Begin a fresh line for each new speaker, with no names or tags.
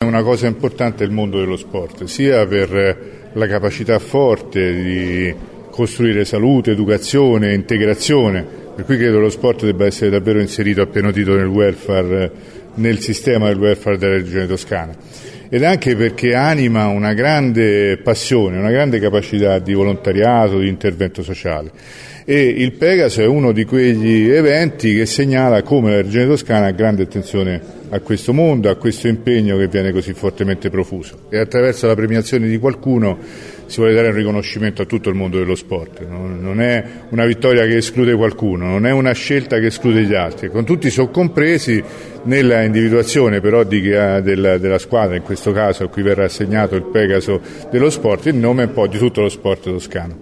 Una cosa importante è il mondo dello sport, sia per la capacità forte di costruire salute, educazione, integrazione, per cui credo che lo sport debba essere davvero inserito a pieno titolo nel welfare, nel sistema del welfare della Regione Toscana, ed anche perché anima una grande passione, una grande capacità di volontariato, di intervento sociale. E il Pegaso è uno di quegli eventi che segnala come la Regione Toscana ha grande attenzione a questo mondo, a questo impegno che viene così fortemente profuso, e attraverso la premiazione di qualcuno si vuole dare un riconoscimento a tutto il mondo dello sport. Non è una vittoria che esclude qualcuno, non è una scelta che esclude gli altri, con tutti sono compresi nella individuazione però della squadra, in questo caso a cui verrà assegnato il Pegaso dello sport, in nome un po' di tutto lo sport toscano.